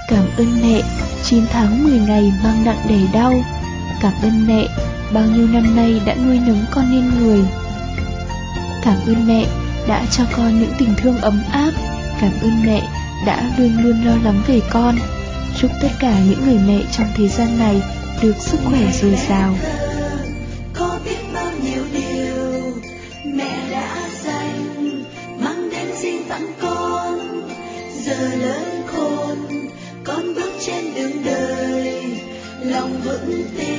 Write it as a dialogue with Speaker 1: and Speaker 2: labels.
Speaker 1: Cảm ơn mẹ, 9 tháng 10 ngày mang nặng đẻ đau. Cảm ơn mẹ, bao nhiêu năm nay đã nuôi nấng con nên người. Cảm ơn mẹ đã cho con những tình thương ấm áp. Cảm ơn mẹ đã luôn luôn lo lắng về con. Chúc tất cả những người mẹ trong thế gian này được sức khỏe dồi dào.
Speaker 2: Có biết bao nhiêu điều mẹ đã dành, mang đến xin tặng con. Giờ lớn khôn, con bước trên đường đời, lòng vững tin.